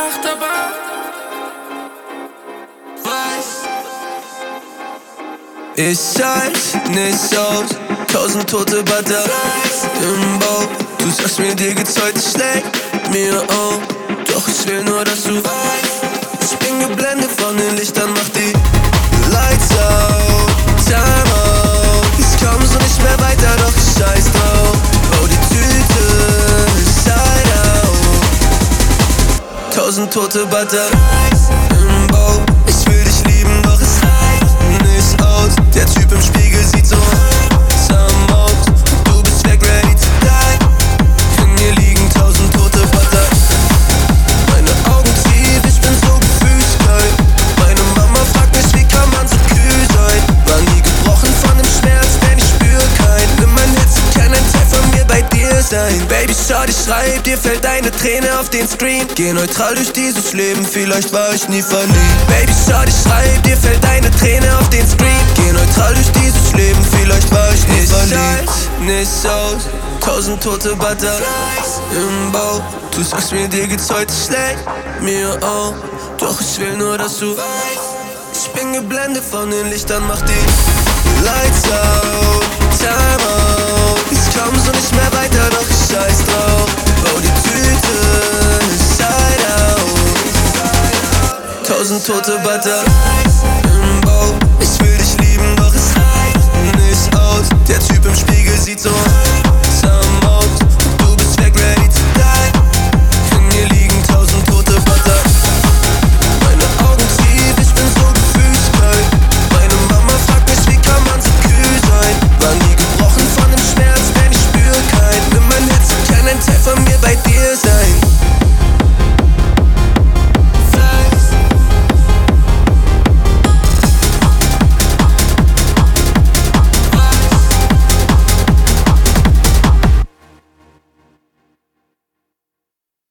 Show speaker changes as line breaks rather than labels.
gemacht, aber
ich halt nicht aus, 1000 tote Butterflies im Bauch. Du sagst mir, dir geht's heute schlecht, mir auch. Doch ich will nur, dass du weißt, ich bin geblendet von den Lichtern, mach die Lights out, time out. Ich komm so nicht mehr weiter, doch ich scheiß drauf. Bau die Tüte inside out, 1000 tote Butterflies im Bauch. Ich will dich lieben, doch es reicht nicht aus. Der Typ im Spiegel sieht so handsome aus. Du bist weg, ready to die. In mir liegen 1000 tote Butter. Meine Augen tief, ich bin so gefühlskalt. Meine Mama fragt mich, wie kann man so kühl sein? War nie gebrochen von dem Schmerz, denn ich spür keinen. Nimm mein Herz, kann ein Teil von mir bei dir sein. Baby, schau, ich schreib, dir fällt eine Träne auf den Screen. Geh neutral durch dieses Leben, vielleicht war ich nie verliebt. Baby, schau, ich schreib, dir fällt eine Träne auf den Screen. Geh neutral durch dieses Leben, vielleicht war ich nie verliebt. Nicht aus, 1000 tote Butterflies im Bauch. Du sagst mir, dir geht's heute schlecht, mir auch. Doch ich will nur, dass du weißt, ich bin geblendet von den Lichtern, mach die Lights out, time out. Ich komm so nicht mehr weiter, doch ich scheiß drauf. Bau die Tüte inside out, 1000 tote Butterflies im Bauch. Ich will dich lieben, doch es reicht nicht aus. Der Typ im Spiegel sieht so handsome aus. Du bist weg, ready to die. In mir liegen 1000 tote Butter. Meine Augen tief, ich bin so gefühlskalt. Meine Mama fragt mich, wie kann man so kühl sein? War nie gebrochen von dem Schmerz, denn ich spür keinen. Nimm mein Herz, kann ein Teil von mir bei dir sein.